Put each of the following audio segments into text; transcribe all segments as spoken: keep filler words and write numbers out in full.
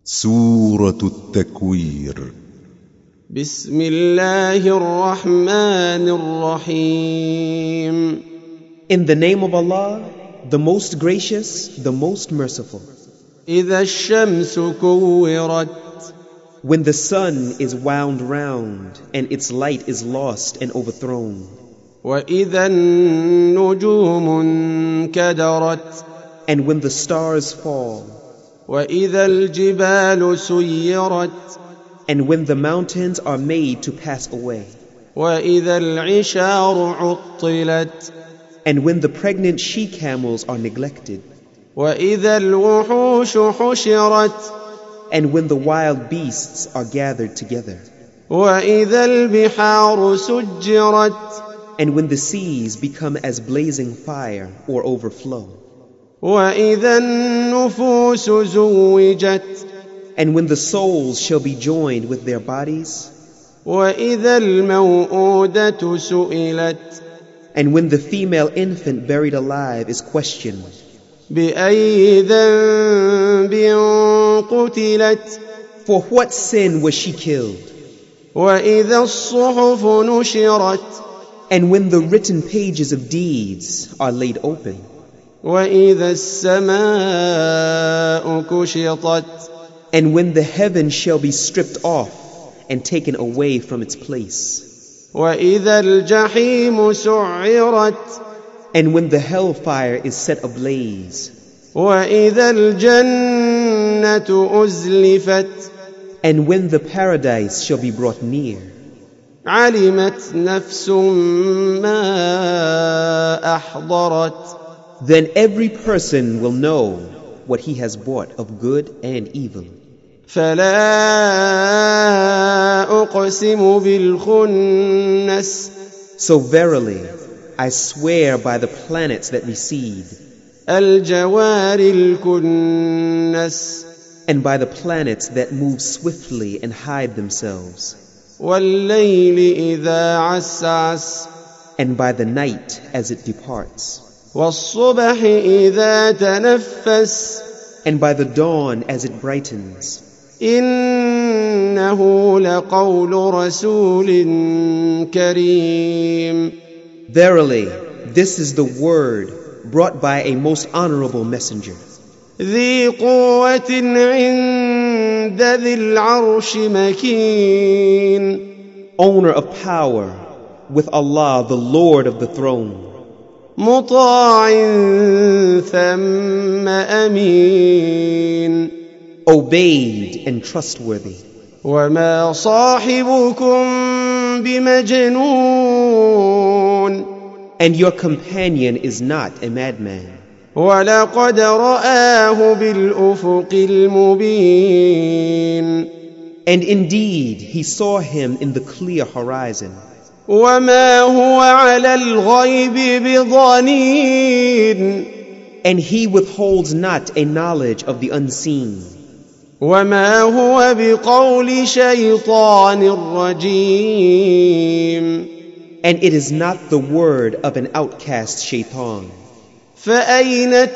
سورة التكوير. بسم الله الرحمن الرحيم. In the name of Allah, the most gracious, the most merciful. إذا الشمس كورت. When the sun is wound round and its light is lost and overthrown. وإذا النجوم انكدرت. And when the stars fall. وإذا الجبال سيرت. And when the mountains are made to pass away. وإذا العشار عطلت. And when the pregnant she-camels are neglected. وإذا الوحوش حشرت. And when the wild beasts are gathered together. وإذا البحار سجرت. And when the seas become as blazing fire or overflow. وإذا النفوس زوجت. And when the souls shall be joined with their bodies. وإذا الموءودة سئلت. And when the female infant buried alive is questioned. بأي ذنب قتلت. For what sin was she killed? وإذا الصحف نشرت. And when the written pages of deeds are laid open. وإذا السماء كشطت. And when the heavens shall be stripped off and taken away from its place. وإذا الجحيم سعرت. And when the hellfire is set ablaze. وإذا الجنة أزلفت. And when the paradise shall be brought near. علمت نفس ما أحضرت. Then every person will know what he has bought of good and evil. فلا أقسم بالخنس. So verily, I swear by the planets that recede. الجوار الكنس. And by the planets that move swiftly and hide themselves. والليل إذا عسعس. And by the night as it departs. والصبح إذا تنفس. And by the dawn as it brightens. إنه لقول رسول كريم. Verily, this is the word brought by a most honorable messenger. ذي قوة عند ذي العرش مكين. Owner of power, with Allah the Lord of the throne. مطاع ثم أمين. Obeyed and trustworthy. وما صاحبكم بمجنون. And your companion is not a madman. ولقد رآه بالأفق المبين. And indeed he saw him in the clear horizon. وما هو على الغيب بضنين. And he withholds not a knowledge of the unseen. وما هو بقول شيطان رجيم. And it is not the word of an outcast shaitan. فأين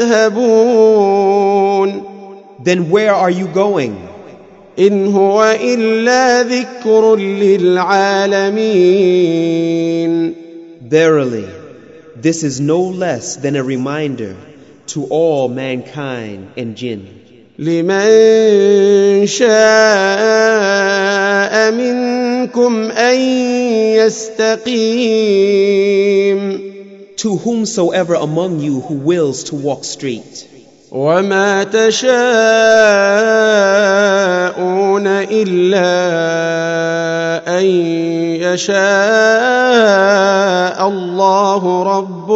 تذهبون. Then where are you going? إن هو إلا ذكر للعالمين. Verily, this is no less than a reminder to all mankind and jinn. لمن شاء منكم أن يستقيم. To whomsoever among you who wills to walk straight. وما تشاءون إلا أن يشاء الله رب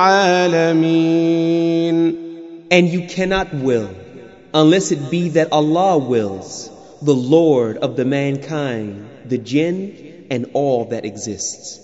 العالمين. And you cannot will, unless it be that Allah wills, the Lord of the mankind, the jinn, and all that exists.